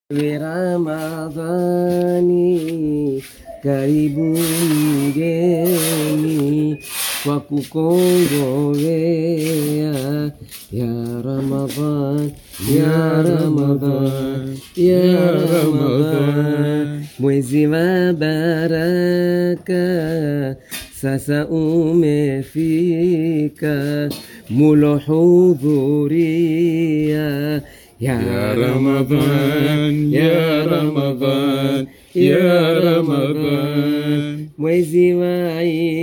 Ramadhani, karibu mgeni kwa kukongowea. Ya Ramadhan, ya Ramadhan, ya Ramadhan, mwezi wa baraka sasa umefika, mulohudhuria. Ya Ramadhan, ya Ramadhan, ya Ramadhan, mwezi wa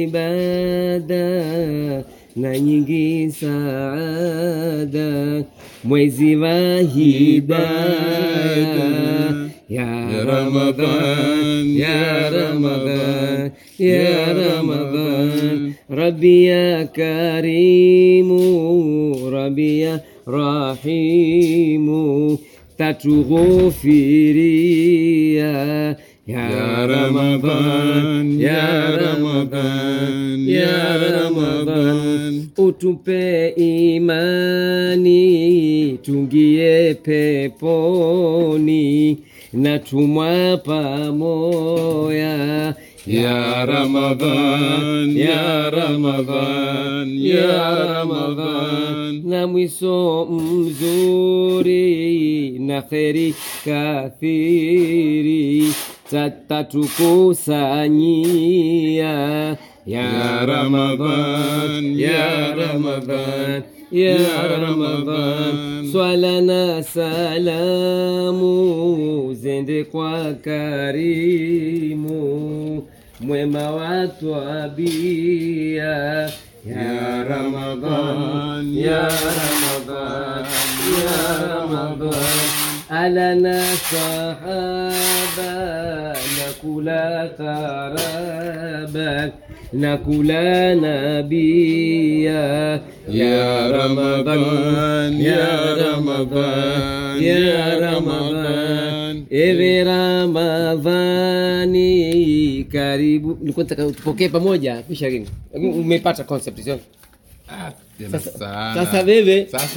ibada na nyingi saada, mwezi wa hidayah. Ya Ramadhan, ya Ramadhan, ya Ramadhan, Rabbi ya Karimu, Rabbi ya Rahimu, tatughufiria. Ya Ramadhan, ya Ramadhan, ya Ramadhan, utupe imani tungie peponi na tumwa pamoja. Ya Ramadhan, ya Ramadhan, ya Ramadhan, na mwiso mzuri na kheri kathiri tatukusanyia. Ya Ramadhan, ya Ramadhan, ya Ramadhan, swala na salamu zende kwa Karimu, mwema wa twabia. Ya Ramadhan, ya Ramadhan, ya Ramadhan, ala na sahaba nakula tarabak nakula nabia. Ya Ramadhan, ya Ramadhan, ya Ramadhan, ewe Ramadhani karibu. Nilikuwa nataka tupokee pamoja kisha umepata concept sio? Sasa Sasa wewe